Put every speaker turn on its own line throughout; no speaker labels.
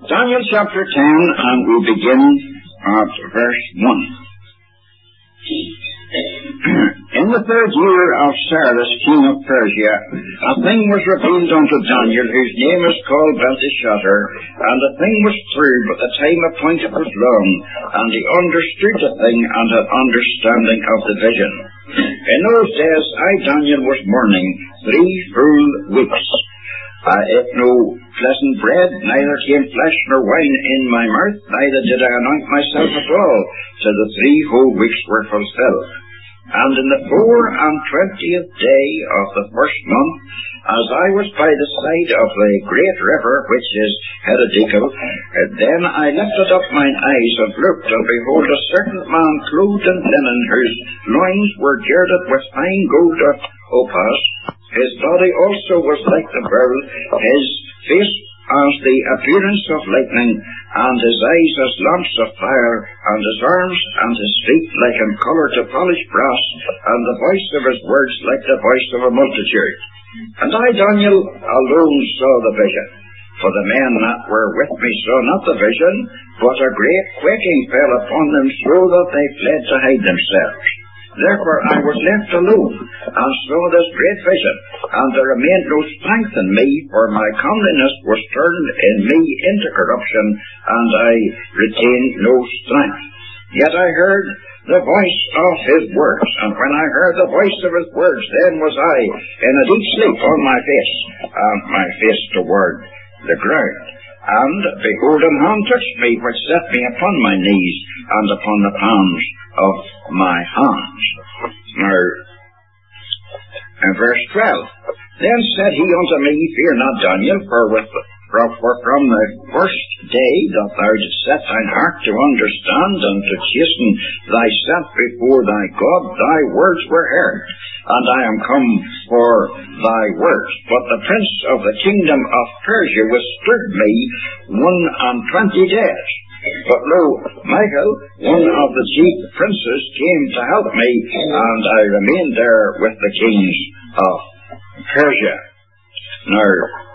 Daniel chapter 10, and we begin at verse 1. In the third year of Cyrus, king of Persia, a thing was revealed unto Daniel, whose name is called Belteshazzar, and the thing was true, but the time appointed was long, and he understood the thing and had understanding of the vision. In those days I, Daniel, was mourning 3 full weeks. I ate no pleasant bread, neither came flesh nor wine in my mouth, neither did I anoint myself at all, till the 3 whole weeks were fulfilled. And in the 24th day of the first month, as I was by the side of the great river, which is Herdeckel, then I lifted up mine eyes and looked, and behold, a certain man clothed in linen, whose loins were girded with fine gold of Ophir. His body also was like the beryl, his face as the appearance of lightning, and his eyes as lamps of fire, and his arms and his feet like in colour to polished brass, and the voice of his words like the voice of a multitude. And I, Daniel, alone saw the vision, for the men that were with me saw not the vision, but a great quaking fell upon them, so that they fled to hide themselves. Therefore I was left alone, and saw this great vision, and there remained no strength in me, for my comeliness was turned in me into corruption, and I retained no strength. Yet I heard the voice of his words, and when I heard the voice of his words, then was I in a deep sleep on my face, and my face toward the ground. And behold, an hand touched me, which set me upon my knees, and upon the palms of my hands. Now, in verse 12, then said he unto me, Fear not, Daniel, for from the first day that thou didst set thine heart to understand and to chasten thyself before thy God, thy words were heard, and I am come for thy words. But the prince of the kingdom of Persia withstood me 21 days. But lo, Michael, one of the chief princes, came to help me, and I remained there with the kings of Persia. Now,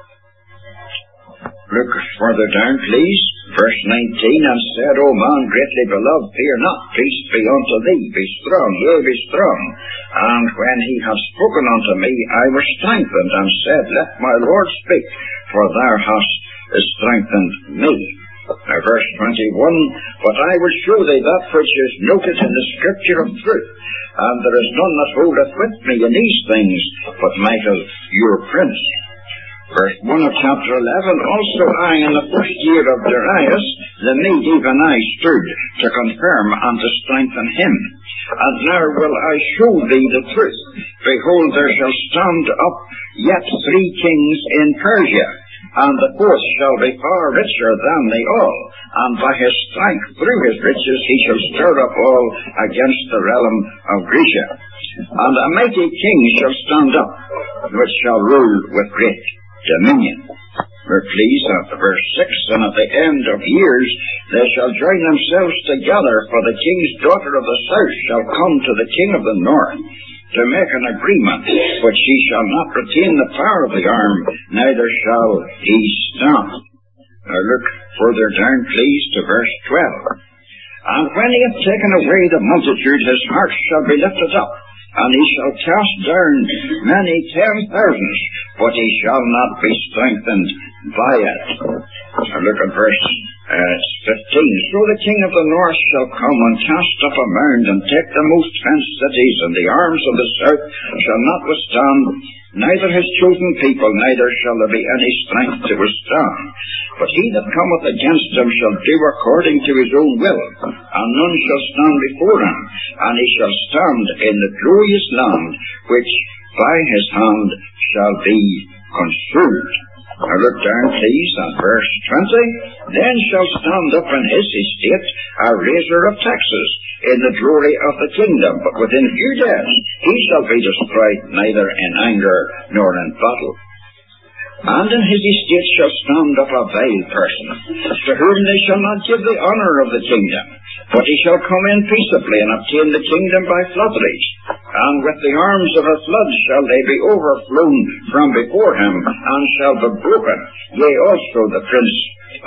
look further down, please. Verse 19, and said, O man greatly beloved, fear not, peace be unto thee, be strong, yea, be strong. And when he had spoken unto me, I was strengthened, and said, Let my Lord speak, for thou hast strengthened me. Now, verse 21, But I will show thee that which is noted in the scripture of truth, and there is none that holdeth with me in these things, but Michael your prince. Verse 1 of chapter 11, Also I, in the first year of Darius the Mede, even I stood to confirm and to strengthen him. And now will I show thee the truth. Behold, there shall stand up yet 3 kings in Persia, and the 4th shall be far richer than they all, and by his strength through his riches he shall stir up all against the realm of Grecia. And a mighty king shall stand up, which shall rule with great dominion. We're pleased at verse 6, And at the end of years they shall join themselves together, for the king's daughter of the south shall come to the king of the north, to make an agreement, but she shall not retain the power of the arm, neither shall he stand. Now look further down, please, to verse 12. And when he hath taken away the multitude, his heart shall be lifted up, and he shall cast down many 10,000, but he shall not be strengthened by it. Now look at verse 15. So the king of the north shall come and cast up a mound, and take the most fenced cities, and the arms of the south shall not withstand, neither his chosen people, neither shall there be any strength to withstand. But he that cometh against him shall do according to his own will, and none shall stand before him, and he shall stand in the glorious land, which by his hand shall be consumed. Now look down, please, at verse 20. Then shall stand up in his estate a raiser of taxes in the glory of the kingdom, but within few days he shall be destroyed, neither in anger nor in battle. And in his estate shall stand up a vile person, to whom they shall not give the honour of the kingdom, but he shall come in peaceably, and obtain the kingdom by flatteries. And with the arms of a flood shall they be overflown from before him, and shall be broken, yea, also the prince of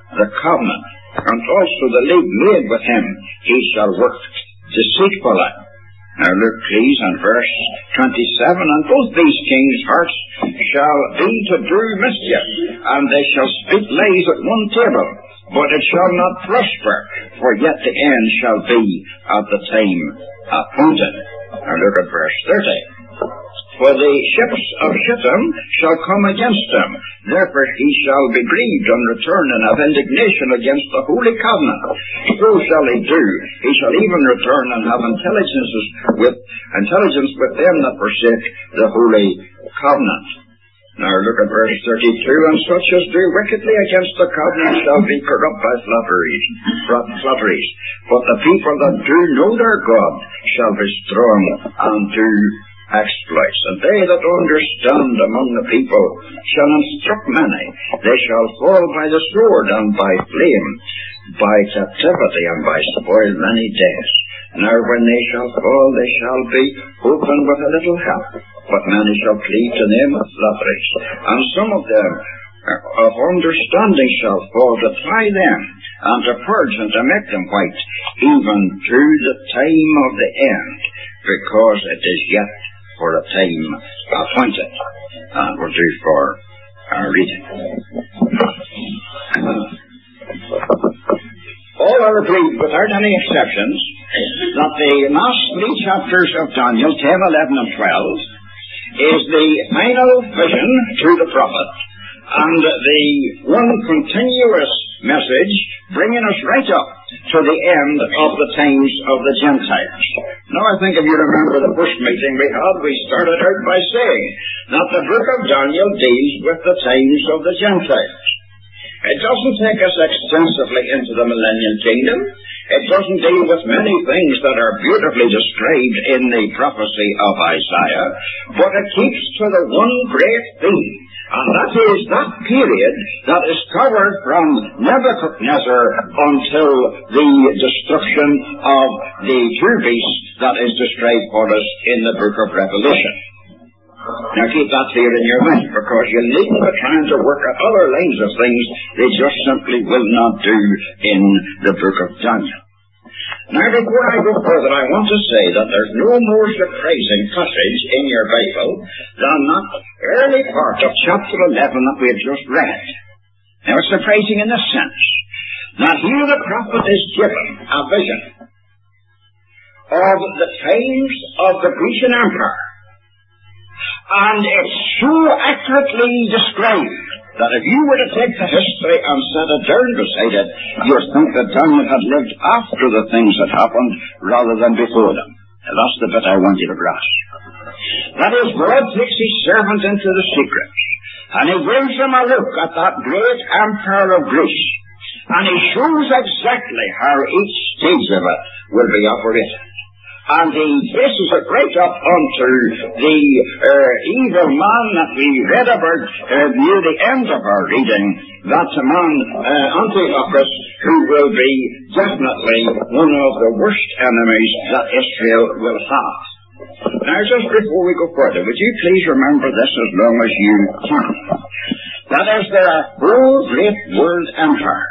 the covenant, and also the league made with him, he shall work deceitfully. Now look please on verse 27. And both these kings' hearts shall be to do mischief, and they shall speak lies at one table, but it shall not prosper, for yet the end shall be at the time appointed. Now look at verse 30. For the ships of Shittim shall come against him, therefore he shall be grieved and return and have indignation against the holy covenant. So shall he do. He shall even return and have intelligence with them that forsake the holy covenant. Now look at verse 32. And such as do wickedly against the covenant shall be corrupt by flatteries. But the people that do know their God shall be strong and do exploits. And they that understand among the people shall instruct many. They shall fall by the sword and by flame, by captivity and by spoil many days. Now when they shall fall, they shall be opened with a little help, but many shall cleave to them with flatteries. And some of them of understanding shall fall to try them, and to purge and to make them white, even to the time of the end, because it is yet for a time appointed. And we'll do for our reading. All are agreed, without any exceptions, that the last 3 chapters of Daniel, 10, 11, and 12, is the final vision to the prophet, and the one continuous message bringing us right up to the end of the times of the Gentiles. Now I think if you remember the first meeting we had, we started out by saying that the book of Daniel deals with the times of the Gentiles. It doesn't take us extensively into the millennial kingdom. It doesn't deal with many things that are beautifully described in the prophecy of Isaiah, but it keeps to the one great theme, and that is that period that is covered from Nebuchadnezzar until the destruction of the 2 beasts that is described for us in the book of Revelation. Now keep that clear in your mind, because you needn't be trying to work at other lines of things they just simply will not do in the book of Daniel. Now before I go further, I want to say that there's no more surprising passage in your Bible than that early part of chapter 11 that we have just read. Now it's surprising in this sense that here the prophet is given a vision of the times of the Grecian Empire. And it's so accurately described that if you were to take the history and set it down beside it, you'd think that Daniel had lived after the things that happened rather than before them. Now that's the bit I want you to grasp. That is, God takes his servant into the secrets, and he gives him a look at that great empire of Greece, and he shows exactly how each stage of it will be operated. And he traces it right up onto the evil man that we read about near the end of our reading, that man Antiochus, who will be definitely one of the worst enemies that Israel will have. Now just before we go further, would you please remember this as long as you can. That is, there are 4 great world empires.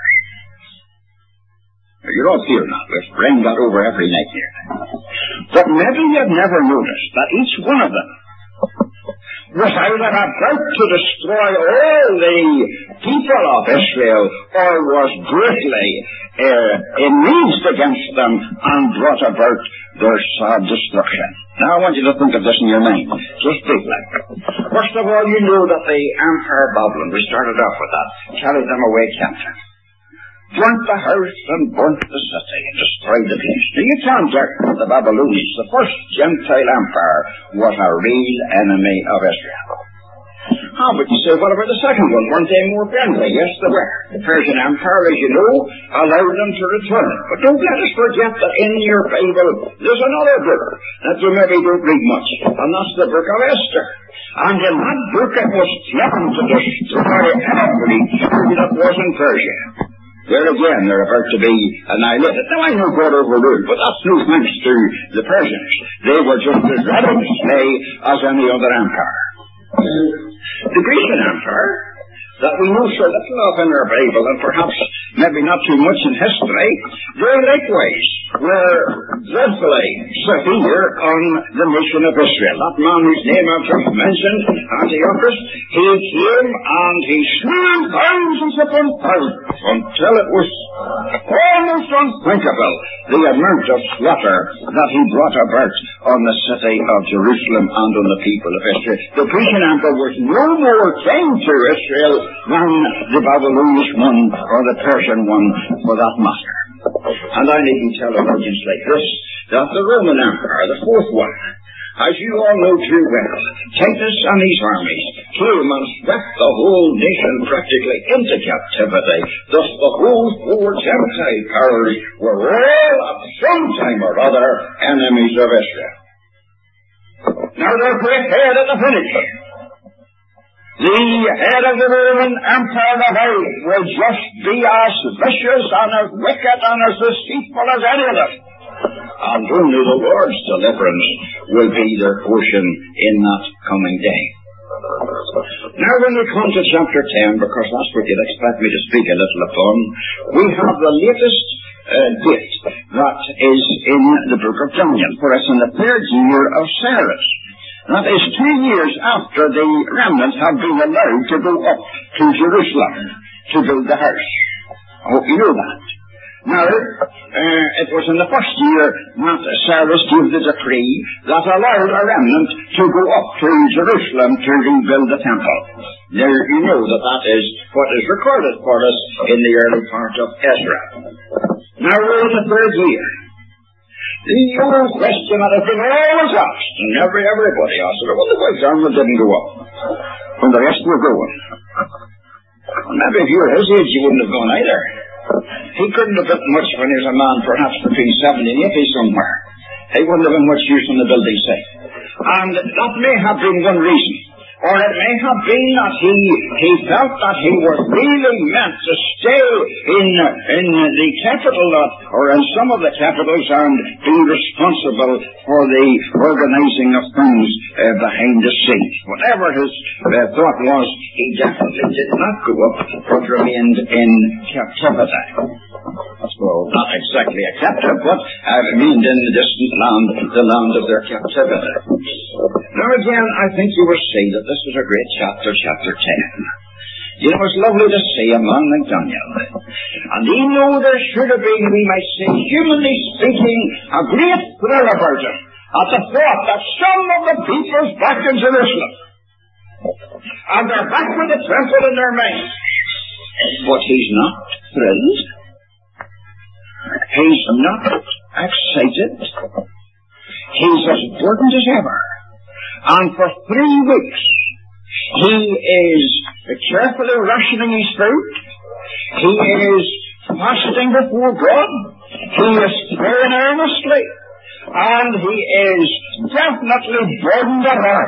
You're all fearing that. Let's bring that over every night here. But maybe you've never noticed that each one of them was either about to destroy all the people of Israel, or was greatly enraged against them and brought about their sad destruction. Now I want you to think of this in your mind, just briefly. First of all, you know that the Empire Babylon, we started off with that, carried them away captive. Burnt the house and burnt the city and destroyed the place. Now you can't doubt that the Babylonians, the first Gentile empire, was a real enemy of Israel. How would you say, what about the second one? Weren't they more friendly? Yes, they were. The Persian Empire, as you know, allowed them to return. But don't let us forget that in your Bible there's another book that you maybe don't read much, and that's the book of Esther. And in that book it was threatened to destroy every Jew that was in Persia. There again, they're about to be annihilated. Now, I know God overruled, but that's no thanks to the Persians. They were just as ready to slay as any other empire. The Grecian Empire, that we know so little of in our Bible, and perhaps maybe not too much in history, they likewise were dreadfully severe on the nation of Israel. That man whose name I've just mentioned, Antiochus, he came and he slew thousands upon thousands until it was almost unthinkable the amount of slaughter that he brought about on the city of Jerusalem and on the people of Israel. The Grecian emperor was no more king to Israel than the Babylonian one or the Persian one for that matter. And I needn't tell an audience like this that the Roman Empire, the fourth one, as you all know too well, Titus and his armies came and swept the whole nation practically into captivity. Thus the whole four Gentile powers were all at some time or other enemies of Israel. Now their great head at the finish, the head of the Roman Empire of old, will just be as vicious and as wicked and as deceitful as any of them. And only the Lord's deliverance will be their portion in that coming day. Now when we come to chapter 10, because that's what you'd expect me to speak a little upon, we have the latest date that is in the book of Daniel, for it's in the 3rd year of Cyrus. That is 2 years after the remnant have been allowed to go up to Jerusalem to build the house. I hope you know that. Now, it was in the 1st year that Cyrus gave the decree that allowed a remnant to go up to Jerusalem to rebuild the temple. Now, you know that is what is recorded for us in the early part of Ezra. Now, we're in the 3rd year. The old question that has been always asked, and everybody asked it, well, why Daniel didn't go up when the rest were going? Well, maybe if you were his age, you wouldn't have gone either. He couldn't have built much when he was a man, perhaps between 70 and 80 somewhere. He wouldn't have been much use on the building site. And that may have been one reason. Or it may have been that he felt that he was really meant to stay in the capital, or in some of the capitals, and be responsible for the organizing of things behind the scenes. Whatever his thought was, he definitely did not go up, but remained in captivity. Well, not exactly a captive, but remained in the distant land, the land of their captivity. Now again, I think you will see that this was a great chapter, chapter 10. You know, it's lovely to see a man like Daniel. And even though there should have been, we might say, humanly speaking, a great thrill about him at the thought that some of the people's back in Jerusalem, and they're back with the temple in their minds. But he's not thrilled. He's not excited. He's as burdened as ever. And for 3 weeks, he is carefully rationing his food. He is fasting before God. He is praying earnestly. And he is definitely burdened at heart.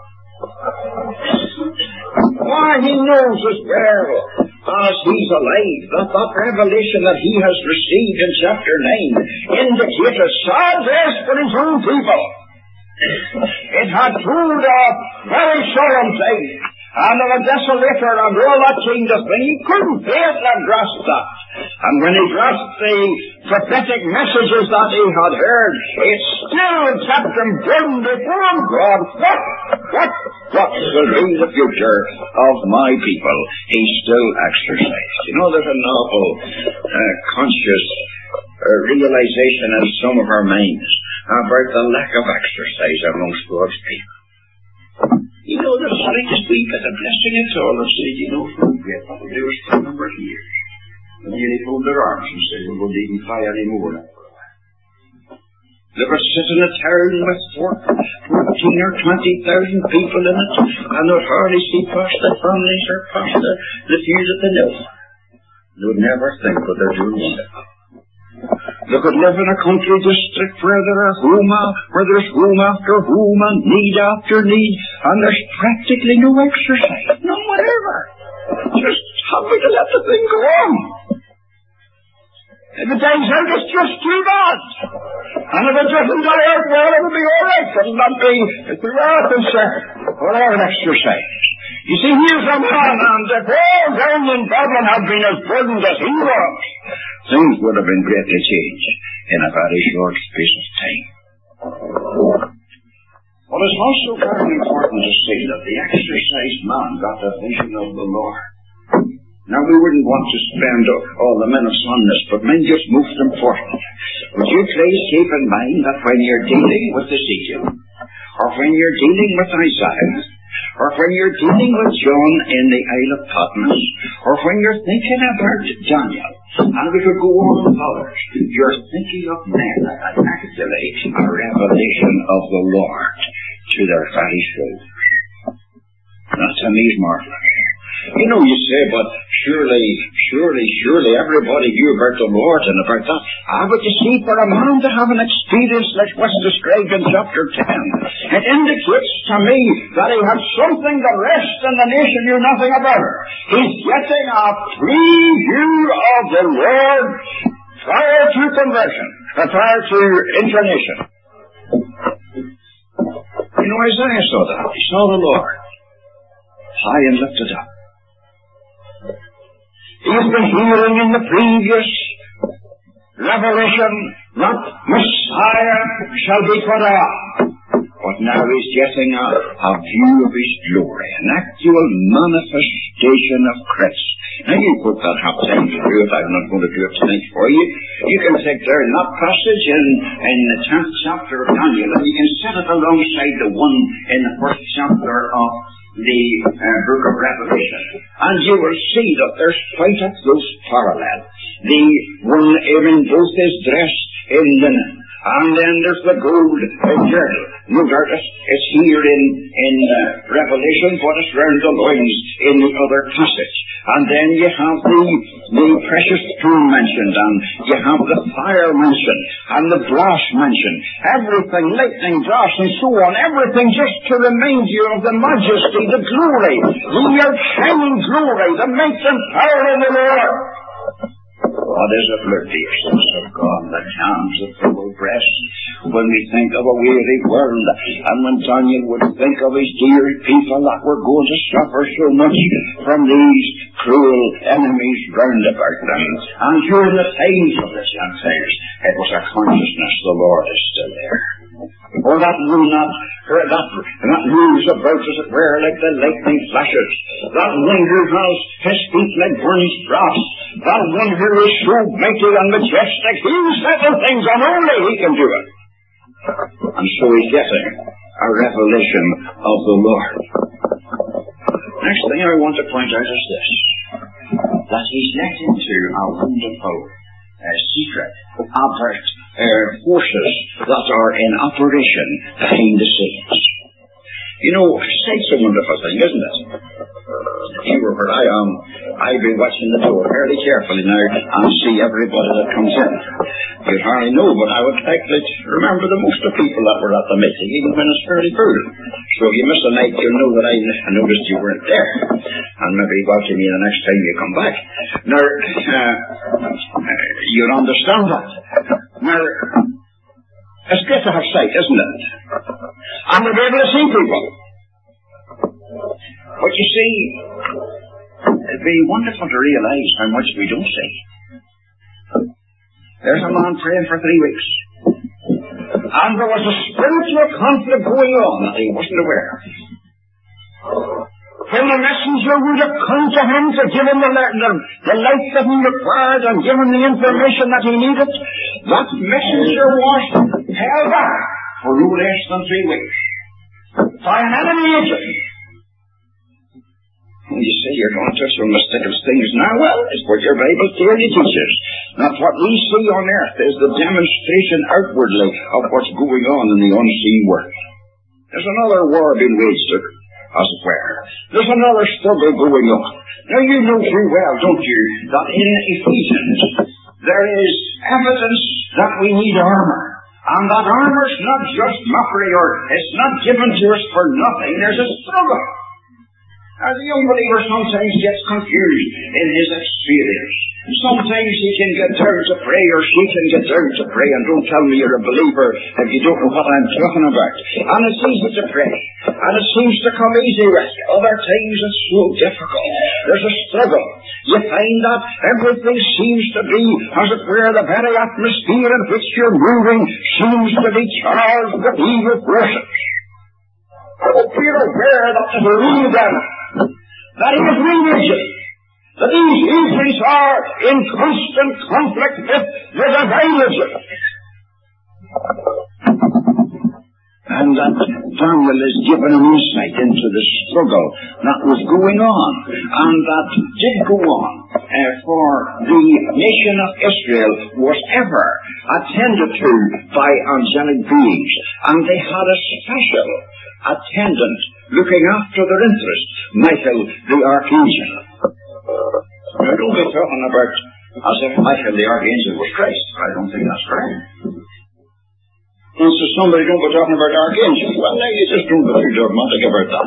Why, he knows as well as he's alive that revelation that he has received in chapter 9 indicates a sad rest for his own people. It had told a very solemn thing, and of a desolator and all that kind of thing. He couldn't bear to grasp that. And when he grasped the prophetic messages that he had heard, it still kept him burdened before God. What will be the future of my people? He still exercised. You know, there's an awful conscious realization in some of our minds about the lack of exercise amongst God's people. You know, the slightest wee bit of blessing at all, and say, you know, from great what we do is for a number of years. And nearly fold their arms and say, we won't even fly anymore now for a while. They were sitting in a town with 14 or 20,000 people in it, and they'd hardly see past the families or past the few that they know. They would never think what they're doing wonderful. They could live in a country district where there's home after home and need after need, and there's practically no exercise, none whatever. Just happy to let the thing go on. If it dies out, it's just too bad. And if it doesn't die out, well, it'll be all right. It'll not be, it's the right concern. Whatever exercise. You see, here's a man, and if all down in Dublin had been as burdened as he was, things would have been greatly changed in a very short space of time. But it's also very important to see that the exercised man got a vision of the Lord. Now, we wouldn't want to spend all the minutes on this, but men just most important. Would you please keep in mind that when you're dealing with Ezekiel, or when you're dealing with Isaiah, or when you're dealing with John in the Isle of Patmos, or when you're thinking about Daniel, and we could go on with others, you're thinking of men that had actually a revelation of the Lord to their very souls. That to me is marvelous. You know, you say, but surely everybody knew about the Lord and about that. But you see, for a man to have an experience like what's described in chapter 10, it indicates to me that he had something the rest of the nation knew nothing about. He's getting a preview of the Lord prior to conversion, prior to incarnation. You know, Isaiah saw that. He saw the Lord high and lifted up. He's been hearing in the previous revelation that Messiah shall be put on. But now he's getting a view of his glory, an actual manifestation of Christ. Now you could not have time to do it. I'm not going to do it tonight for you. You can take there that passage in the 10th chapter of Daniel, and you can set it alongside the one in the 1st chapter of the book of Revelation, and you will see that there's quite a close parallel. The one in both is dressed in linen, and then there's the gold girdle. No doubt it's here in Revelation, but it's round the loins in the other passage. And then you have the precious stone mentioned, and you have the fire mentioned, and the brass mentioned. Everything, lightning, brass, and so on. Everything just to remind you of the majesty, the glory, the outstanding glory, the might and power of the Lord. What is it, Lord, dear sons of God, that calms the troubled breast when we think of a weary world, and when Daniel would think of his dear people that were going to suffer so much from these cruel enemies round about them. And during the times of the Gentiles, it was a consciousness the Lord is still there. Or that moves about, as it were, like the lightning flashes. That one who has his feet like burnished brass. That one who is so mighty and majestic. He will settle things, and only he can do it. And so he's getting a revelation of the Lord. Next thing I want to point out is this, that he's let into a wonderful secret avert forces that are in operation behind the scenes. You know, sight's a wonderful thing, isn't it? If you were where I am, I'd be watching the door fairly carefully now and see everybody that comes in. You'd hardly know, but I would likely remember the most of the people that were at the meeting, even when it's fairly cool. So if you miss a night, you'll know that I noticed you weren't there. And maybe welcome you the next time you come back. Now, you'll understand that. Now, it's great to have sight, isn't it? And we'll be able to see people. But you see, it'd be wonderful to realize how much we don't see. There's a man praying for 3 weeks. And there was a spiritual conflict going on that he wasn't aware of. When the messenger would have come to him to give him the light that he required and give him the information that he needed, that messenger was held back for no less than 3 weeks by an enemy agent. You say you're going to some mysterious things now. Well, it's what your Bible clearly teaches. That what we see on earth is the demonstration outwardly of what's going on in the unseen world. There's another war being waged, as it were. There's another struggle going on. Now you know too well, don't you, that in Ephesians there is evidence that we need armor. And that armor's not just mockery, or it's not given to us for nothing. There's a struggle. Now, the unbeliever sometimes gets confused in his experience. Sometimes he can get down to pray, or she can get down to pray, and don't tell me you're a believer if you don't know what I'm talking about. And it's easy to pray, and it seems to come easy with you. Other times it's so difficult. There's a struggle. You find that everything seems to be, as it were, the very atmosphere in which you're moving seems to be charged with evil forces. I hope you're aware that there's a real devil, that he is religion, that these evils are in constant conflict with the divine religion. And that Daniel is given an insight into the struggle that was going on, and that did go on, for the nation of Israel was ever attended to by angelic beings, and they had a special attendant looking after their interests, Michael the Archangel. Now, don't be talking about as if Michael the Archangel was Christ. I don't think that's right. And so somebody don't be talking about archangels. Well, now you just don't be too dogmatic about that.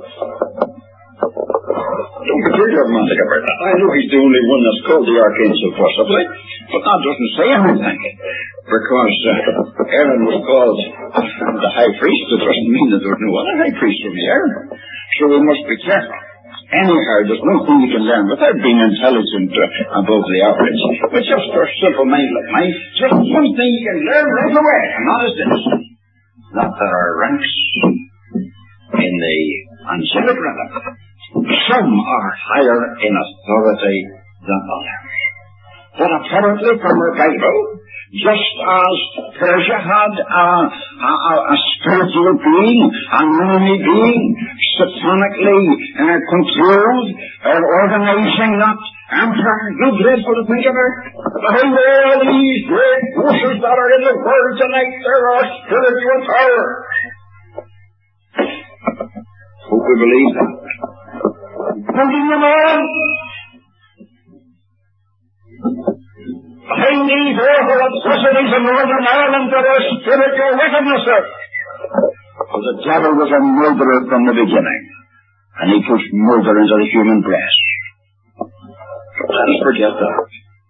Don't be too dogmatic about that. I know he's the only one that's called the archangel, possibly, but that doesn't say anything. Because Aaron was called the high priest, it doesn't mean that there's no other high priest from Aaron. So we must be careful. Anyhow, there's one thing you can learn without being intelligent above the average. But just for a simple mind like mine, just one thing you can learn right away, and that is this: that there are ranks in the angelic realm. Some are higher in authority than others. But apparently from our Bible, just as Persia had a spiritual being, an enemy being, satanically controlled, organizing that empire. Not dreadful to think about. Behind all these great forces that are in the world tonight, there are spiritual powers. Hope we believe that. Putting them on. Behind these awful atrocities in Northern Ireland, there are spiritual wickednesses. For the devil was a murderer from the beginning, and he pushed murder into the human breast. Let us forget that.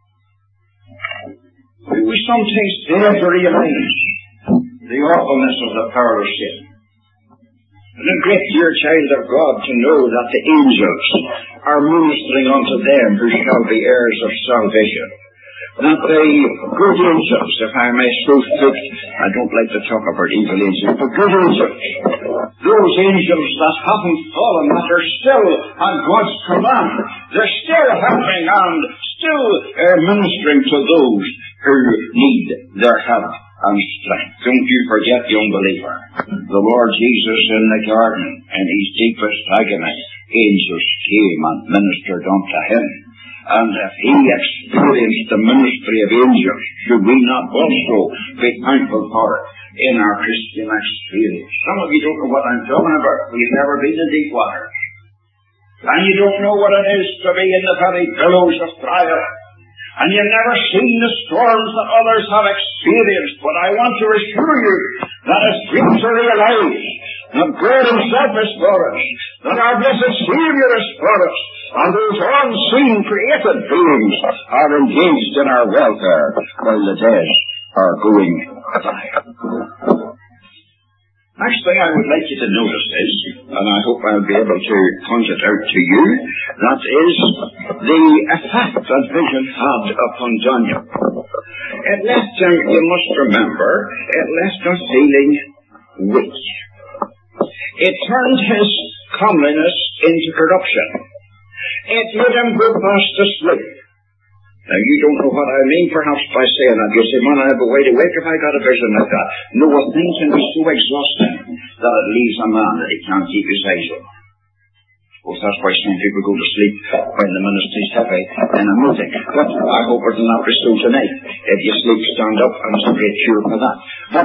We sometimes fail to realize the awfulness of the power of sin. And a great dear child of God to know that the angels are ministering unto them who shall be heirs of salvation. That the good angels, if I may so speak, I don't like to talk about evil angels, but good angels, those angels that haven't fallen, that are still at God's command, they're still helping and still ministering to those who need their help and strength. Don't you forget, young believer, the Lord Jesus in the garden, in his deepest agony, angels came and ministered unto him. And if he experienced the ministry of angels, should we not also be thankful for it in our Christian experience? Some of you don't know what I'm talking about. You've never been in deep water. And you don't know what it is to be in the very billows of trial. And you've never seen the storms that others have experienced. But I want to assure you that as we to realize that God himself is for us, that our blessed Savior is for us, and those unseen created beings are engaged in our welfare while the dead are going by. Next thing I would like you to notice is, and I hope I'll be able to point it out to you, that is the effect that vision had upon Daniel. It left him, you must remember, it left him feeling weak. It turned his comeliness into corruption. It made him go fast asleep. Now, you don't know what I mean, perhaps, by saying that. You say, man, I'll be wide awake if I got a vision like that. No, a thing can be so exhausting that it leaves a man that he can't keep his eyes on. Well, that's why some people go to sleep when the ministry's heavy in a meeting. But I hope it'll not be so tonight. If you sleep, stand up, and it's a great cure for that. But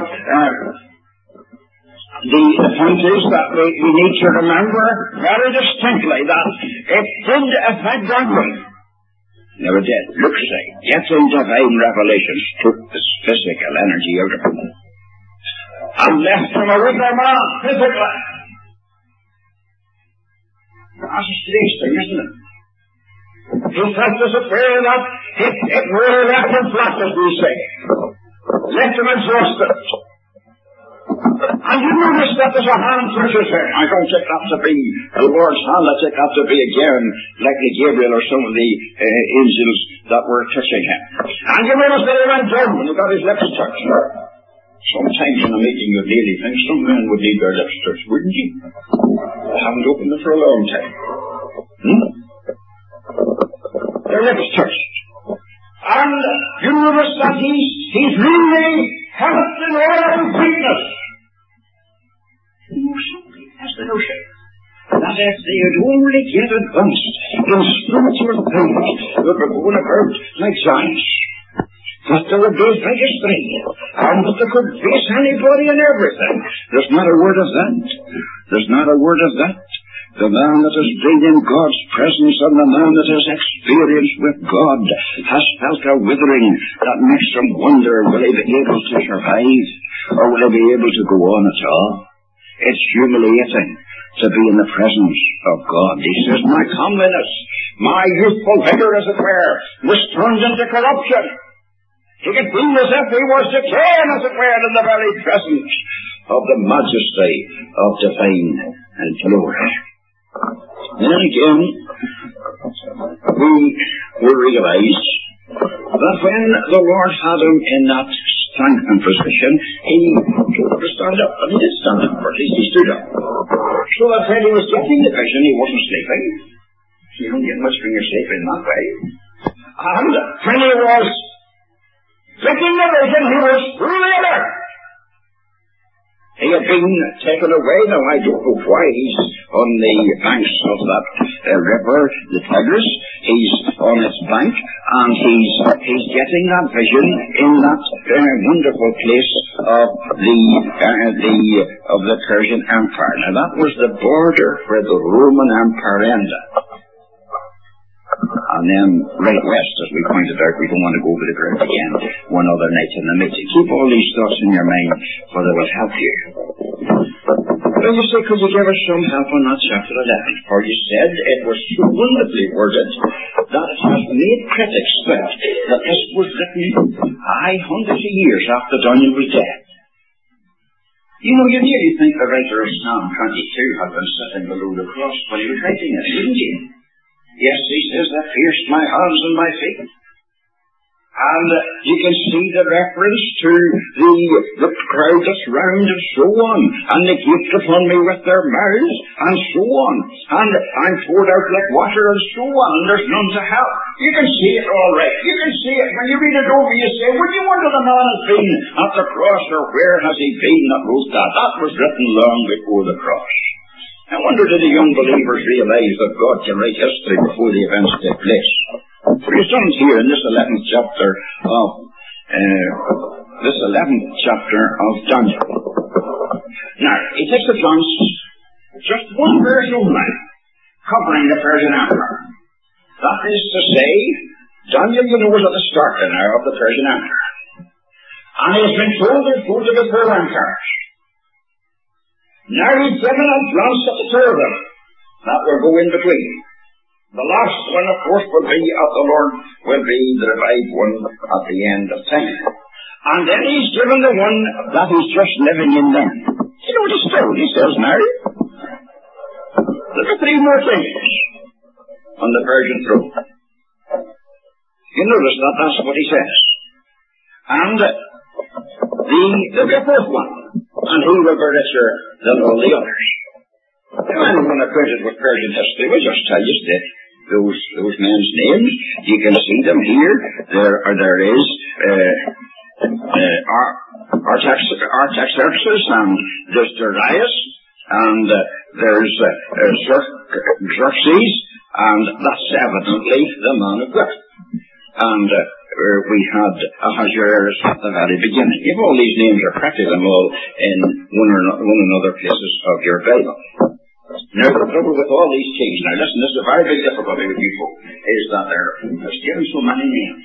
the point is that we need to remember very distinctly that it did affect Daniel. Never did. Look, say, yet in divine revelations took this physical energy out of him and left him a weaker man, physically. That's a strange thing, isn't it? He felt as it were that it were left him flat, as we say. Left him exhausted. And you notice that there's a hand touches him. I don't take that to be the Lord's hand. I take that to be again like the Gabriel or some of the angels that were touching him. And you notice that he went down when he got his lips touched. Sometimes in a meeting you'd nearly think some men would need their lips touched, wouldn't you? They haven't opened it for a long time. Their lips touched. And you notice that he's really helped in all his weakness. Somebody has the notion that if they had only get advanced in spiritual things, they were going about like giants, that they would be like a string, and that they could face anybody and everything. There's not a word of that. There's not a word of that. The man that has been in God's presence and the man that has experienced with God has felt a withering that makes him wonder, will he be able to survive, or will he be able to go on at all? It's humiliating to be in the presence of God. He says, my comeliness, my youthful vigor, as it were, was turned into corruption. He could feel as if he was decaying, as it were, in the very presence of the majesty of divine glory. Then again, we realize that when the Lord had him in that strengthened position, he told him to stand up, and he did stand up, or at least he stood up. So that when he was getting the vision, he wasn't sleeping. You don't get much when you're sleeping that way. And when he was getting the vision, he was fully alert. He had been taken away. Now, I don't know why he's on the banks of that river, the Tigris. He's on its bank, and he's getting that vision in that wonderful place of the Persian Empire. Now, that was the border where the Roman Empire ended. And then right west, as we pointed out, we don't want to go over the ground again one other night in the meeting. Keep all these thoughts in your mind, for they will help you. Well, you say, could you give us some help on that chapter 11? For you said it was so wonderfully worded that it has made critics think that this was written hundreds of years after Daniel was dead. You know, you nearly think the writer of Psalm 22 had been sitting below the cross when he was writing it, didn't you? Yes, he says, that pierced my hands and my feet. And you can see the reference to the crowd that's round and so on. And they gaped upon me with their mouths and so on. And I'm poured out like water and so on. And there's none to help. You can see it all right. You can see it. When you read it over, you say, would you wonder the man has been at the cross, or where has he been that wrote that? That was written long before the cross. I wonder, did the young believers realize that God can write history before the events take place? For he stands here in this 11th chapter of Daniel. Now, he takes a chance, just one verse only, covering the Persian Empire. That is to say, Daniel, you know, was at the start now of the Persian Empire. And he has been told there's going to be 4 empires. Now he's given a glance at the 2 of them that will go in between. The last one, of course, will be at the Lord, will be the revived one at the end of time. And then he's given the one that he's just living in then. You know what he's told? He says, now, there are 3 more things on the Persian throne. You notice that that's what he says. And there'll be a 4th one. And he will be richer than all the others. Now, anyone acquainted with Persian history will just tell you that those men's names, you can see them here. There is Artaxerxes, and there's Darius, and there's Xerxes, and that's evidently the man of God. And we had Ahasuerus at the very beginning. If all these names are practically them all in one another places of your Bible. Now, the trouble with all these things, now listen, this is a very big difficulty with you folk, is that there's given so many names.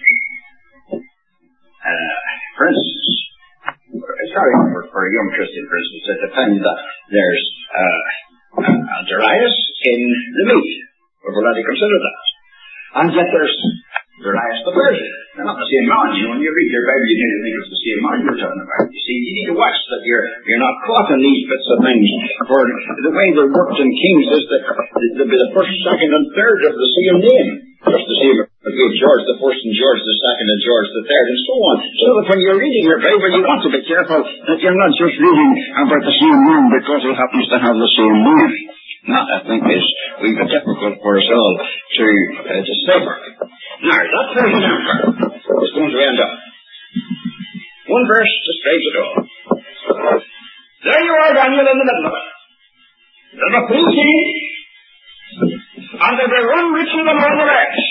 For instance, it's very hard for a young Christian, for instance, to defend that there's Darius in the meat. We've already considered that. And yet there's Darius the Persian. They're not the same man. You know, when you read your Bible, you need to think it's the same man you're talking about. You see, you need to watch that you're not caught in these bits of things. For the way they worked in Kings is that there'll be the first, second, and third of the same name. Just the same as George the first and George the second and George the third and so on. So that when you're reading your Bible, you want to be careful that you're not just reading about the same man because it happens to have the same name. Now, I think it's we've been difficult for us all to decipher. Now, that Persian Empire is going to end up. One verse describes it all. There you are, Daniel, in the middle of it. There's a free king, and there's a one richer than all the rest.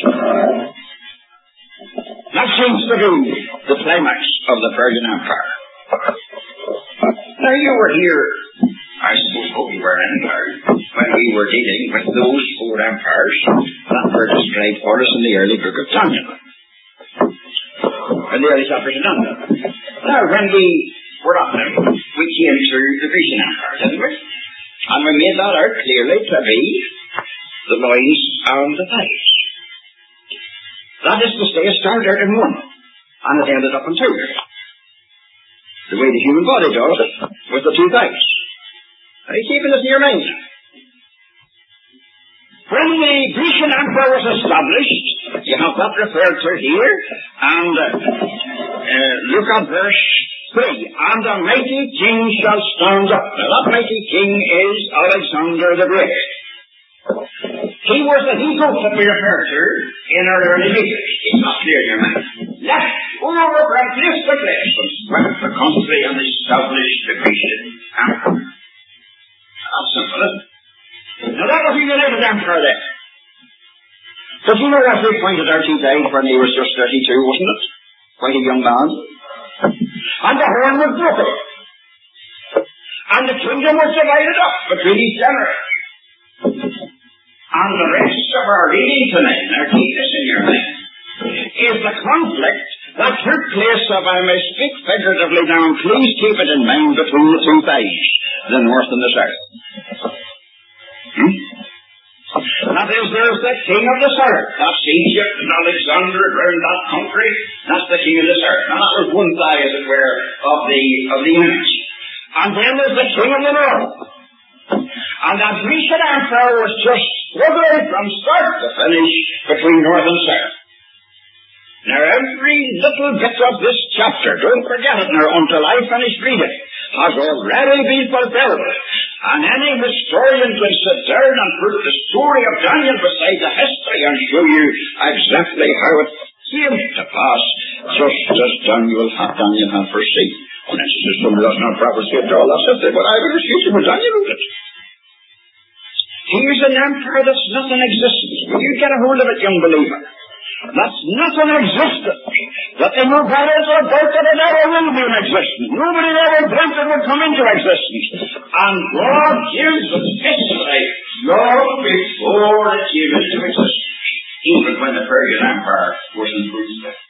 That seems to be the climax of the Persian Empire. Now, you were here, I suppose you were in there, when we were dealing with those four empires that were described for us in the early book of Daniel. In the early chapters of Daniel. Now, when we were on them, we came to the Grecian Empire, didn't we? And we made that out clearly to be the loins and the thighs. That is to say, it started out in one, and it ended up in two. The way the human body does it, with the two thighs. Are you keeping this in your mind? When the Grecian Empire was established, you have that referred to here, and look at verse 3. And a mighty king shall stand up. Now that mighty king is Alexander the Great. He was the he-goat that we referred to in our early meetings. It's not clear in your mind. Left over from place to place and swept the country and established the Grecian Empire. That's simple, isn't it? Now that was the United Empire there. But you know what we pointed out he died when he was just 32, wasn't it? Quite a young man. And the horn was broken. And the kingdom was divided up between each generation. And the rest of our reading tonight, now keep this in your mind, is the conflict that took place, if I may speak figuratively now, and please keep it in mind, between the two thighs, the north and the south. That is, there's the king of the south. That's Egypt and Alexander around that country. That's the king of the south. Now that was one thigh, as it were, of the image. And then there's the king of the north. And that Grecian Empire was just struggling from start to finish between north and south. Now every little bit of this chapter, don't forget it now until I finish reading, has already been fulfilled. And any historian can sit down and put the story of Daniel beside the history and show you exactly how it came to pass, just as Daniel had foreseen. Oh, this is somebody that's not prophecy at all. That's it. But I will refute you, but Daniel wrote it. Here's an empire that's not in existence. Will you get a hold of it, young believer? That's not in existence. That the new battles are built that it never will be in existence. Nobody ever dreamt it would come into existence. And God gives us history long before it came into existence. Even when the Persian Empire was in full swing.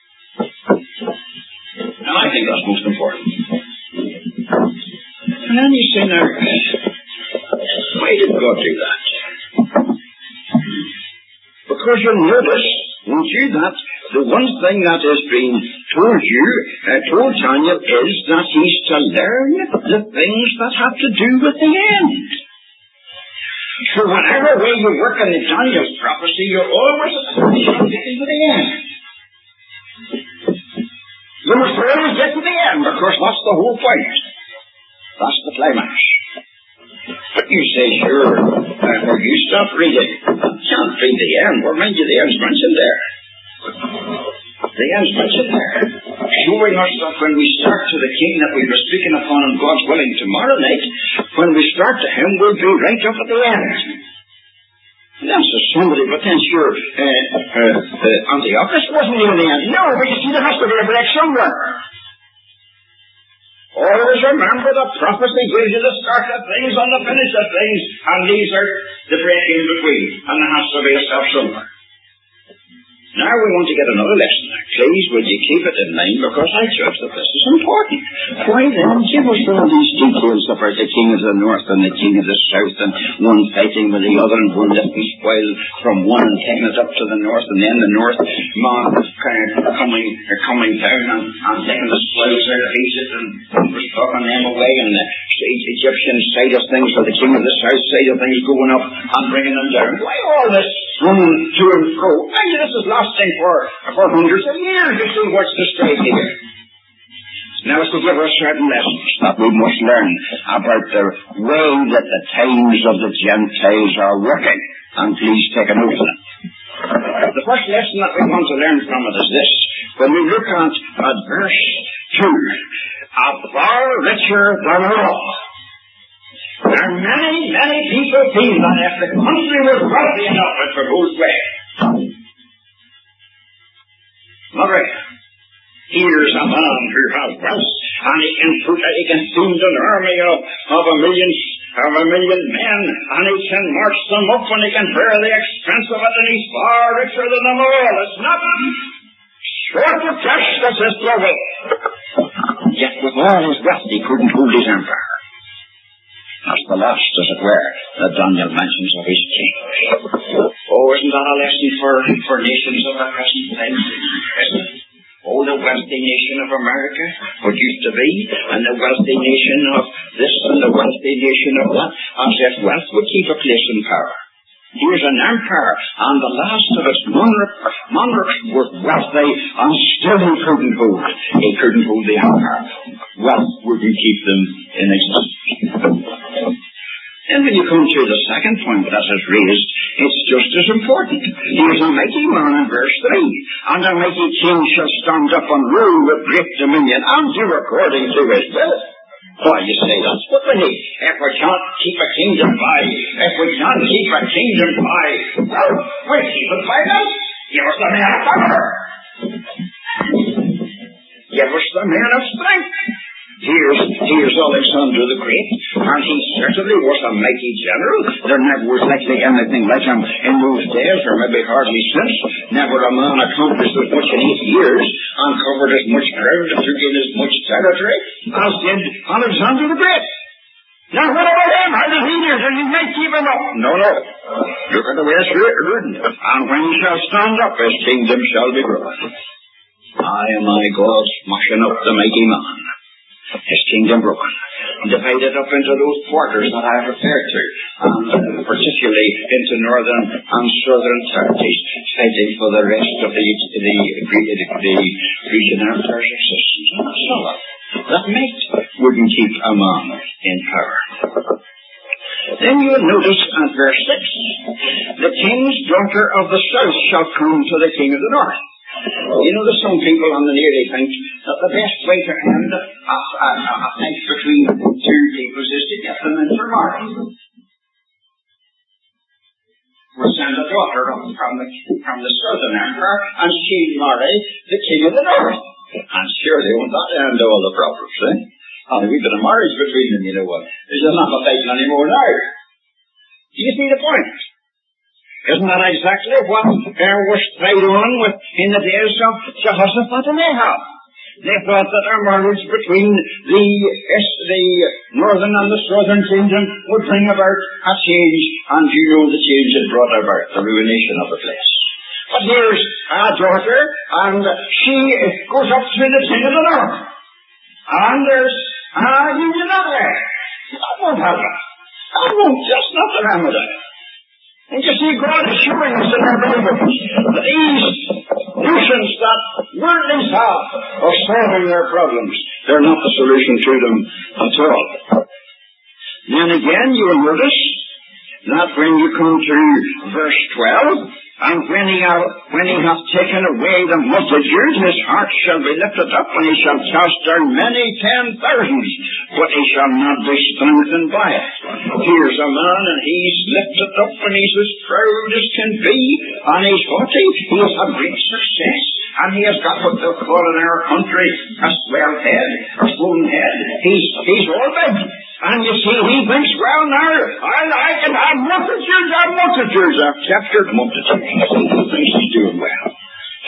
And I think that's most important. And then you say, now, why did God do that? Because you'll notice, won't you, that the one thing that has been told Daniel, is that he's to learn the things that have to do with the end. So whatever way you work in the Daniel's prophecy, you're always getting to the end. You must always get to the end, because that's the whole point. That's the climax. But you say, sure, will you stop reading? Can't read the end. Well, mind you, the end's mentioned there. The end's mentioned there. Showing us that when we start to the king that we were speaking upon in God's willing tomorrow night, when we start to him, we'll be right up at the end. That's a somebody, but then sure, Antiochus wasn't near the end. No, but you see, there has to be a break somewhere. Always remember that prophecy gives you the start of things and the finish of things, and these are the break in between, and there has to be a stop somewhere. Now we want to get another lesson. Please, will you keep it in mind, because I judge that this is important. Why then give us all these details about the king of the north and the king of the south, and one fighting with the other, and one lifting spoil from one and taking it up to the north, and then the north man coming down and taking the spoils out of Egypt and taking them away, and the Egyptian side of things, or the king of the south side of things going up and bringing them down. Why all this running to and fro? Maybe this is lasting for hundreds of years. You see what's the straight here. Now it's to give us certain lessons that we must learn about the way that the times of the Gentiles are working. And please take a note of it. The first lesson that we want to learn from it is this. When we look at verse 2, are far richer than all. There are many, many people feel that if the country was wealthy enough, it would go away. Mother, here's a man who has wealth, and he can send an army of a million men, and he can march them up, and he can bear the expense of it, and he's far richer than them all. It's not short of cash that says the way. Yet with all his wealth, he couldn't hold his empire. That's the last, as it were, that Daniel mentions of his king. Oh, isn't that a lesson for nations of our present time? Oh, the wealthy nation of America, what used to be, and the wealthy nation of this and the wealthy nation of that, as if wealth would keep a place in power. Here's an empire, and the last of its monarchs were wealthy, and still he couldn't hold. He couldn't hold the empire. Wealth wouldn't keep them in existence. Then when you come to the second point that is raised, it's just as important. Here's a mighty man in verse 3. And a mighty king shall stand up and rule with great dominion, and do according to his will. Why, you say that's what we need. If we can't keep a kingdom by, well, we'll keep it by us. Give us the man of power. Give us the man of strength. Here's Alexander the Great, and he certainly was a mighty general. There never was likely anything like him in those days, or maybe hardly since. Never a man accomplished as much in 8 years, and covered as much ground, and took in as much territory, as did Alexander the Great. Now, what about him? How did he do? Did he make keep him up? No. Look at the way it's written. And when he shall stand up, his kingdom shall be broken. My God, smashing up the mighty man. His kingdom broken, divided up into those quarters that I referred to, and particularly into northern and southern territories, fighting for the rest of the region of Persian systems. So that might wouldn't keep a man in power. Then you will notice at verse 6, the king's daughter of the south shall come to the king of the north. You know, there's some people on the near, they think that the best way to end a fight between two peoples is to get them intermarried. We'll send a daughter up from the southern empire, and she'll marry the king of the north. And sure, they won't that end all the problems, eh? And we've got a marriage between them, you know what? There's not a fighting anymore now. Do you see the point? Isn't that exactly what was tried on with in the days of Jehoshaphat and Ahab? They thought that a marriage between the northern and the southern kingdom would bring about a change, and you know the change it brought about, the ruination of the place. But here's a daughter, and she goes up to the king of the north, and there's a union of there. That won't happen. That won't, just not the remedy. And you see, God is showing us in our Bible that these notions that worldlings have of solving their problems, they're not the solution to them at all. Then again, you will notice that when you come to verse 12, and when he hath taken away the multitude, his heart shall be lifted up, and he shall cast down many 10,000, but he shall not be strengthened by it. Here's a man, and he's lifted up, and he's as proud as can be, and he's haughty. He has had great success, and he has got what they'll call in our country a swell head, a swollen head. He's all big. And you see, he thinks, well, now, I can have multitudes. I've captured multitudes. He thinks he's doing well.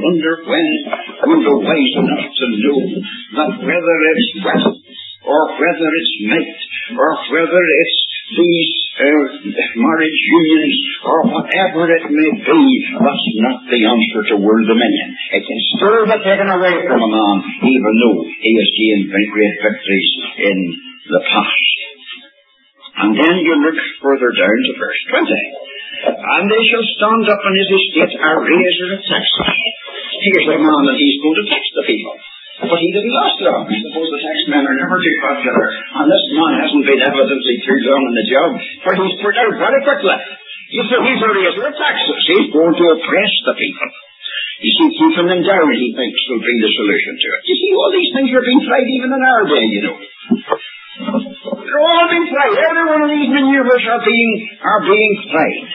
wonder when we'll be wise enough to know that whether it's wealth, or whether it's mate, or whether it's these marriage unions, or whatever it may be, that's not the answer to world dominion. It can still be taken away from a man, even though he has gained great victories in the past. And then you look further down to verse 20. And they shall stand up in his estate a raiser of taxes. Here's a man that he's going to tax the people. But he didn't last long. I suppose the taxmen are never too popular. And this man hasn't been evidently too long in the job, for he's put out very quickly. You see, he's a raiser of taxes. He's going to oppress the people. You see, keeping them down, he thinks, will be the solution to it. You see, all these things are being tried even in our day, you know. They're all being tried. Every one of these maneuvers are being tried.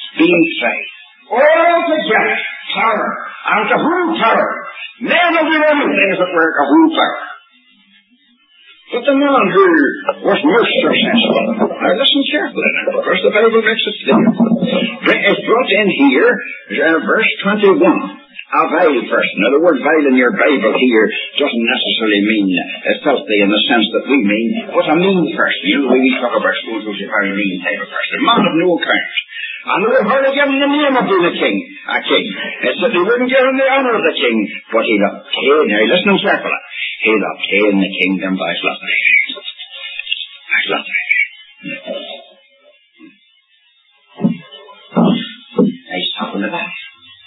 All to get power, and to whom power? Men will do anything, as it were, to whom power. But the man who was most successful, now listen carefully now, because the Bible makes it clear. It's brought in here, verse 21. A vile person. Now, the word vile in your Bible here doesn't necessarily mean filthy in the sense that we mean, but a mean person. You know, the way we talk about schools, who's a very mean type of person. A man of no account. And they were hardly given the name of being a king. It's that they wouldn't give him the honour of the king, but he'll obtain, now listen carefully, he'll obtain the kingdom by flattery. By flattery. He's talking about that.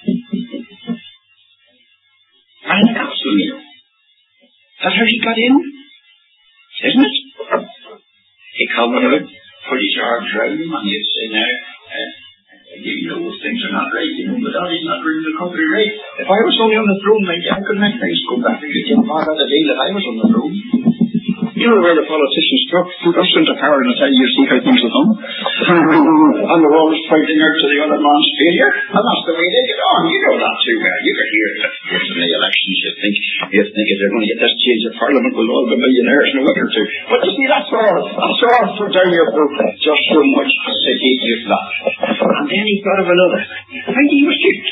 And the gospel, you know. That's how he got in, isn't it? He come and put his arms round him, and he'd say, now, you know, things are not right, you know, but Daddy's not running the country right. If I was only on the throne, maybe I could make things go back. You didn't bother the deal that I was on the throne. You know the way the politicians talk, put us into power and tell you see how things will come. And they're always pointing out to the other man's failure, and that's the way they get on. You know that too well. You could hear that in the elections, you think if they're going to get this change of parliament, we'll all be millionaires in a week or two. But you see, that's all put down your book, just so much to keep you flat. And then he thought of another thing. And he was cheated.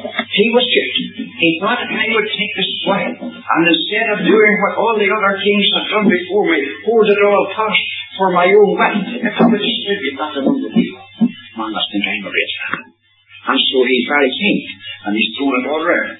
He thought I would take the spoil, and instead of doing what all the other kings had done before me, hold it all past for my own wealth, if I would distribute that among the people. Man must think I'm a rich man. And so he's very keen, and he's thrown it all around.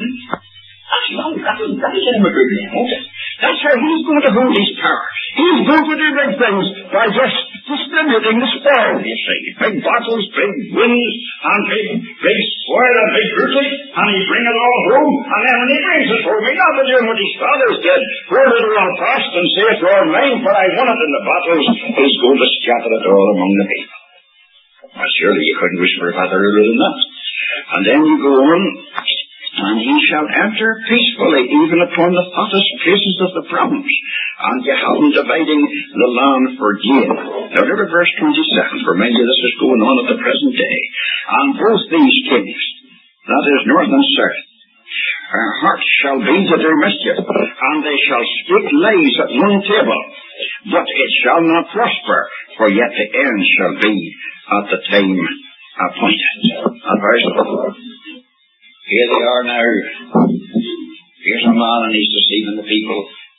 That is him a good name, won't it? That's how he's going to hold his power. He's going to do big things by just distributing the spoil, you see. Big battles, big wins, and big spoil and big booty, and he bring it all home, and then when he brings it home, he's not doing what his fathers did, hold it all past and say it's all mine, but I won it in the battles. He's going to scatter it all among the people. Well, surely you couldn't wish for a better ruler than that. And then you go on, and he shall enter peacefully even upon the hottest places of the province, and you have him dividing the land for gain. Now look at verse 27, for many of this is going on at the present day. And both these kings, that is north and south, their hearts shall be to do mischief, and they shall speak lies at one table, but it shall not prosper, for yet the end shall be at the time appointed. And verse 4. Here they are now. Here's a man and he's deceiving the people.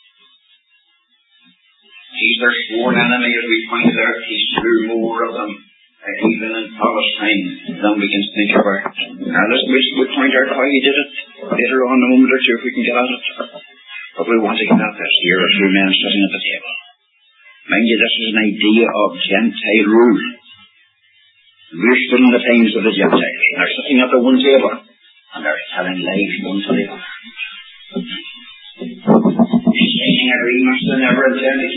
He's their sworn enemy, as we pointed out. He slew more of them, even in Palestine, than we can think about. Now we'll point out how he did it later on in a moment or two if we can get at it. But we want to get at this. Here are two men sitting at the table. Mind you, this is an idea of Gentile rule. We're still in the times of the Gentiles. They're sitting at the one table, and they're telling lies one to the other. Making agreements they never intended.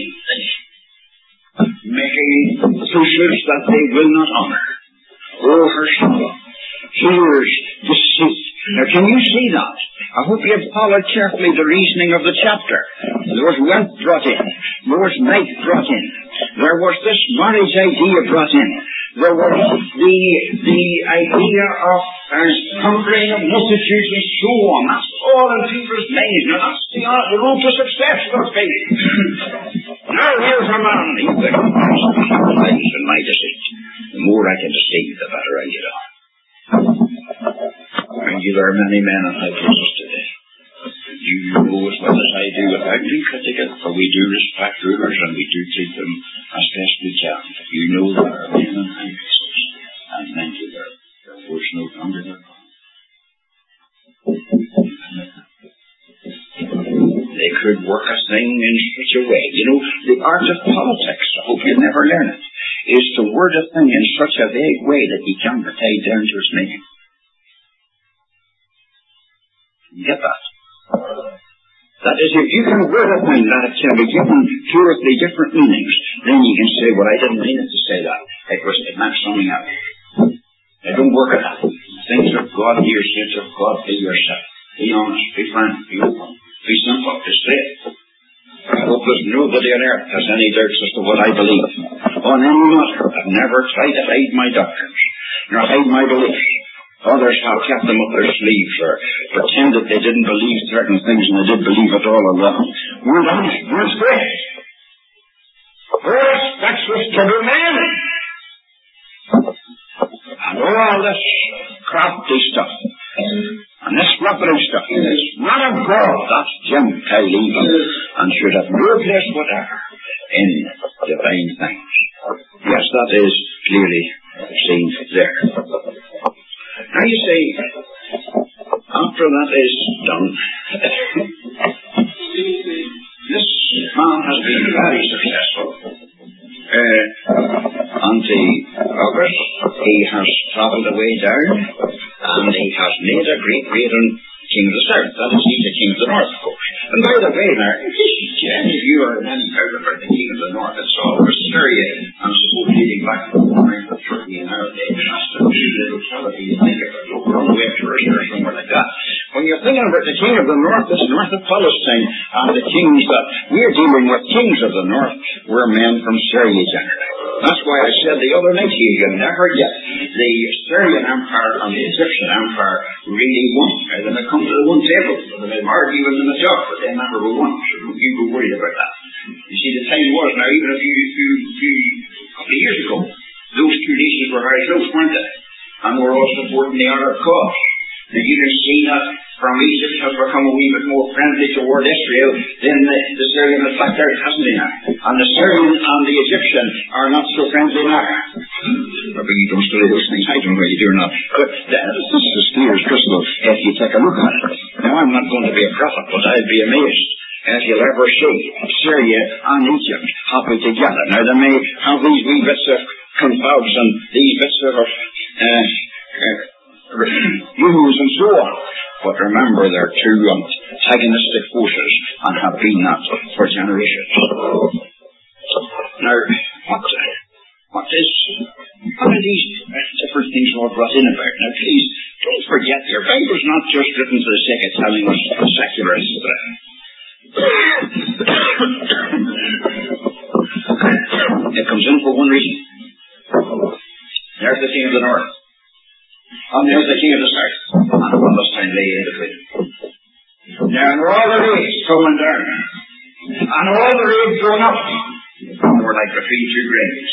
Making associates that they will not honour. Oh, her sorrow. Here's deceit. Now, can you see that? I hope you have followed carefully the reasoning of the chapter. There was wealth brought in. There was might brought in. There was this marriage idea brought in. There was the idea of conquering of multitudes and so on. That's all in people's minds. Now, that's the road to success for faith. Now, here's a man. He's the lies in my deceit. The more I can deceive, the better I get on. When you, there are many men in high places today. You know as well as I do, without being critical, for we do respect rulers and we do treat them as best we can. You know there are men in high places, and mentally their words no longer their God. They could work a thing in such a way. You know, the art of politics, I hope you never learn it, is to word a thing in such a vague way that you can't tie down to its meaning. You get that? That is, if you can word a thing that it can be given two or three different meanings, then you can say, well, I didn't mean it to say that. It meant something else. They don't work at that. Things of God, be your sense of God, be yourself. Be honest, be frank, be open, be simple, be straight. I hope there's nobody on earth has any doubts as to what I believe. On any matter, I've never tried to hide my doctrines, nor hide my beliefs. Others have kept them up their sleeves or pretended they didn't believe certain things and they did believe it all along. We're honest, we're straight. We're respectless to the men. And all this crafty stuff, and this fluffering stuff, is not of God. That's Gentile evil, and should have no place whatever in divine things. Yes, that is clearly seen there. Now you see, after that is done, this man has been very successful. On the August, he has travelled away down, and he has made a great raid on King of the South. That is, he's the King of the North, of course. And by the way, now, if any of you are in any doubt about the King of the North, it's all over Syria, and suppose leading back to Turkey in our day, that's a little fellow you think of it, over on the way to Russia or somewhere like that. When you're thinking about the King of the North, it's north of Palestine, and the kings that we're dealing with, kings of the North, were men from Syria generally. That's why I said the other night to you, you never get the Syrian Empire and the Egyptian Empire really won. Then they come to the one table, so they may argue in the job, but they never will won. So don't you be worried about that. You see, the time was now, even a couple of years ago, those two nations were very close, weren't they? And were all supporting the Arab cause. Now you can see that from Egypt has become a wee bit more friendly toward Israel than the Syrian has backed out, hasn't he now? And the Syrian and the Egyptian are not so friendly now. Maybe you don't study those things, I don't know whether you do or not. But this is as clear as crystal if you take a look at it. Now I'm not going to be a prophet, but I'd be amazed if you'll ever see Syria and Egypt happy together. Now they may have these wee bits of confabs and these bits of unions and so on. But remember, they're two antagonistic forces and have been that for generations. Now, what are these different things all brought in about? Now, please, don't forget, your Bible's not just written for the sake of telling us secular history. It comes in for one reason. There's the King of the North. And there's the King of the South. And the Palestine lay in between. Now, and all the raids coming down. And all the raids going up. Were like between two graves.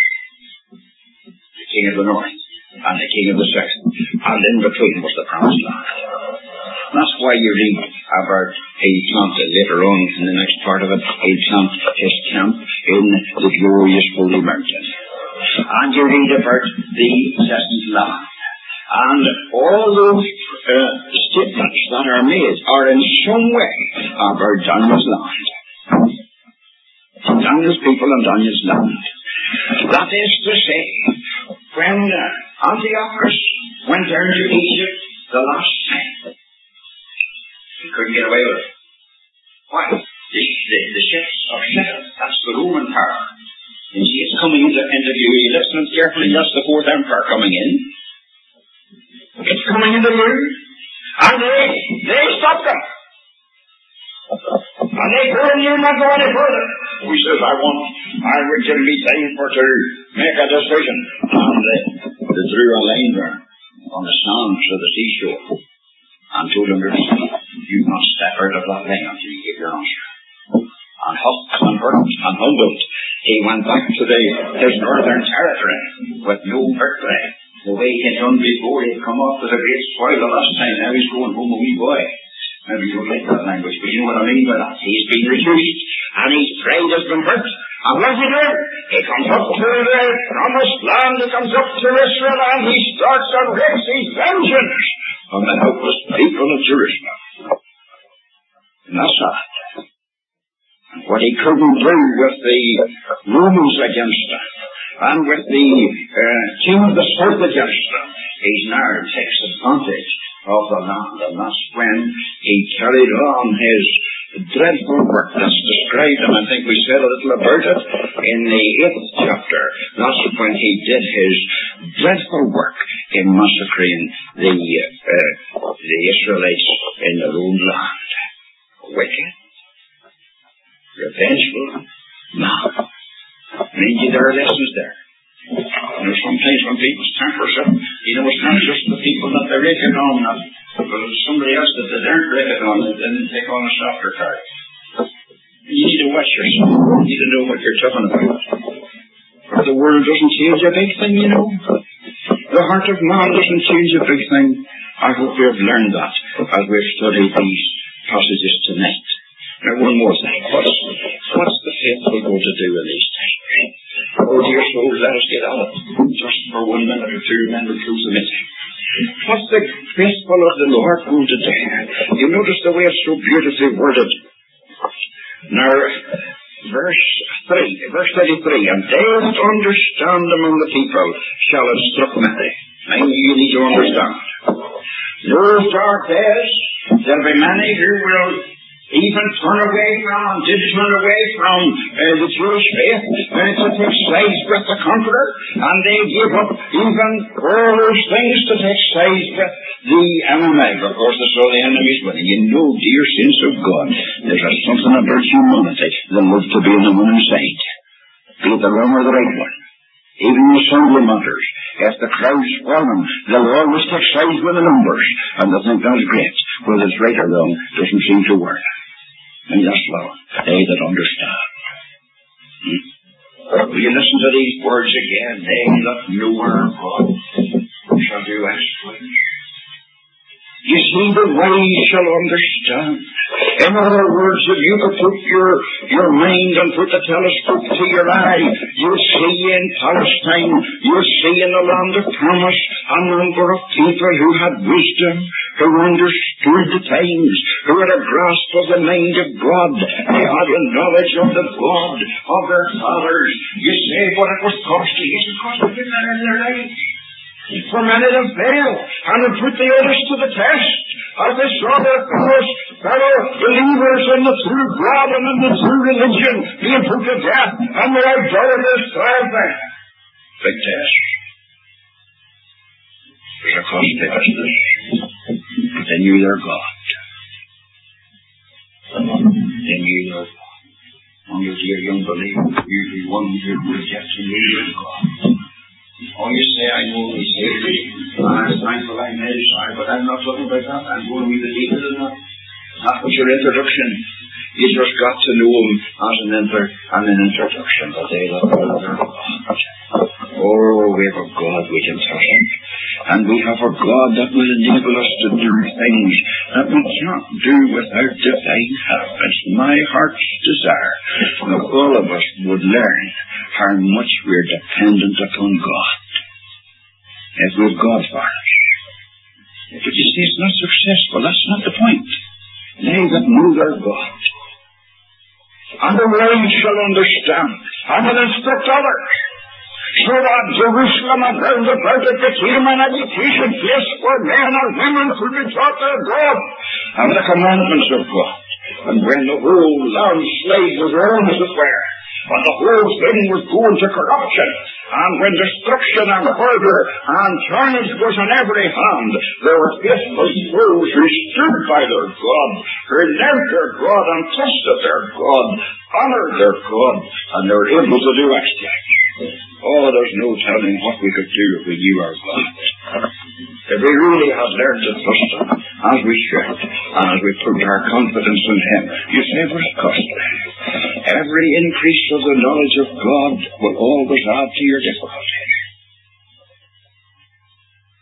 The King of the North and the King of the South. And in between was the Promised Land. That's why you read about he'll plant later on in the next part of it, he'll plant his camp in the glorious holy mountain. And you read about the pleasant land. And all those statements that are made are in some way about Daniel's land. Daniel's people and Daniel's land. That is to say, when Antiochus went down to Egypt the last time, he couldn't get away with it. Why? The ships of Shechem, that's the Roman power. You see, it's coming into view. You listen carefully, that's the Fourth Empire coming in. It's coming into view. And they stopped them. And they told you not go any further. He says, I would give me time to make a decision. And they drew a line there on the sands of the seashore and told him, you must step out of that line until you give your answer. And huffed and hurt and humbled, he went back to his northern territory with no victory. The way he done before. He'd come off with a great spoil the last time. Now he's going home a wee boy. Maybe you don't like that language, but you know what I mean by that. He's been reduced, and his pride has been hurt. And what's he do? He comes up to the promised land, he comes up to Israel, and he starts and wreaks his vengeance on the helpless people of Jerusalem. And that's sad. And what he couldn't do with the Romans against them, and with the king of the south against them, he now takes advantage of the land, and that's when he carried on his dreadful work that's described, and I think we said a little about it in the 8th chapter. That's when he did his dreadful work in massacring the Israelites in their own land. Wicked, revengeful man. And indeed there are lessons there. You know, sometimes when people's tempers up, you know, it's not just the people that they reckon on, but it's somebody else that they don't reckon on, and then they take on a softer card. You need to watch yourself. You need to know what you're talking about. But the world doesn't change a big thing, you know. The heart of man doesn't change a big thing. I hope we have learned that as we've studied these passages tonight. Now, one more thing. What's the faithful going to do in these times? Oh, dear souls, let us get on it. Just for 1 minute or 2 minutes, close the meeting. What's the faithful of the Lord going to do? You notice the way it's so beautifully worded. Now, verse 33, and they that understand among the people shall instruct many. And you need to understand. Those dark days, there'll be many who will even turn away from, and did turn away from the Jewish faith, and to take sides with the conqueror, and they give up even all those things to take sides with the enemy. Of course, they saw the enemies winning. You know, dear saints of God, there's something about humanity that loves to be on the winning side. Be it the wrong or the right one. Even in assembly matters, if the crowd's fallen, they'll always take sides with the numbers, and they think that's great. Whether it's right or wrong doesn't seem to work. And yes, Lord, they that understand. Will you listen to these words again? They that know our God shall do exploits. You see, the wise shall understand. In other words, if you could put your mind and put the telescope to your eye, you'll see in Palestine, you'll see in the land of promise, a number of people who had wisdom, who understood the times, who had a grasp of the mind of God. They had a knowledge of the God of their fathers. You say what it was costly. Yes, it cost them in their life. For many of them failed, and have put the others to the test, as they saw their fellow believers in the true God and in the true religion being put to death, and their idolaters triumphed them. Big test. There's a costly business. But they knew their God. They knew their God. And you dear young believer, you be one who rejects and knew your God. Oh, you say, I know He saved me. I'm thankful I made it, but I'm not talking about that. I'm going to be the deeper than that. That was your introduction. You just got to know Him as an introduction. The day that God. Oh, we have a God we can trust Him. And we have a God that will enable us to do things that we can't do without divine help. It's my heart's desire that all of us would learn how much we're dependent upon God. If we've God for us. But you see, it's not successful. That's not the point. They that know their God. And the wise shall understand, and will instruct others. So that Jerusalem and round about it became an education place for men and women to be taught their God and the commandments of God. And when the whole landslide was around, as it were, when the whole thing was going to corruption, and when destruction and murder and carnage was on every hand, there were faithful those who stood by their God, who loved their God and trusted their God, honored their God, and they were able to do exploits. Oh, there's no telling what we could do if we knew our God. If we really had learned to trust Him, as we should, and as we put our confidence in Him, you say it was costly. Every increase of the knowledge of God will always add to your difficulty.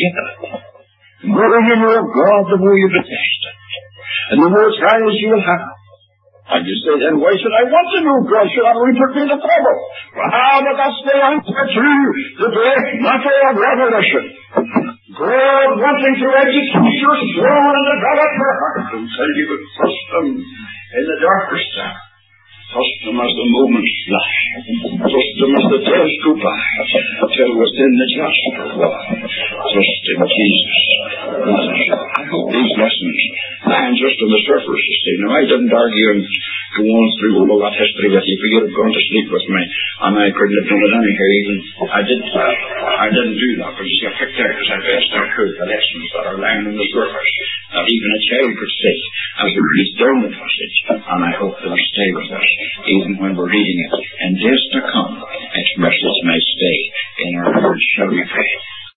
get it. The more you know of God, the more you detest it. And the more trials you will have. And you say then, why should I want to know God? Should I only put me in the trouble? But that's the answer to the great matter of revelation. God wanting to educate your soul and develop your heart and tell you to trust Him in the darkest hour. Trust Him as the moments flash. Trust Him as the days go by. Till within the jasper wall. Trust in Jesus. I hope these lessons land just on the surface, you see. Now, I didn't argue and go on through all of that history with you, for you'd have gone to sleep with me, and I couldn't have done it anyhow. Even I didn't do that, because you see, I picked out as I best I could the lessons that are lying on the surface, that even a child could see as we read down the passage, and I hope they'll stay with us, even when we're reading it in days to come.